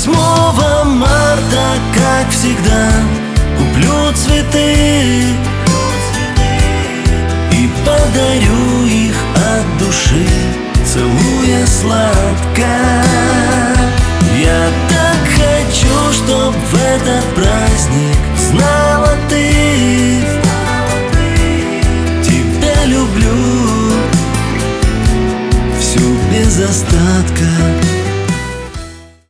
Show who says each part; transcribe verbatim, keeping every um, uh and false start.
Speaker 1: восьмого марта, как всегда, куплю цветы и подарю их от души, целуя сладко. Я так хочу, чтоб в этот праздник знала ты: тебя люблю всю без остатка.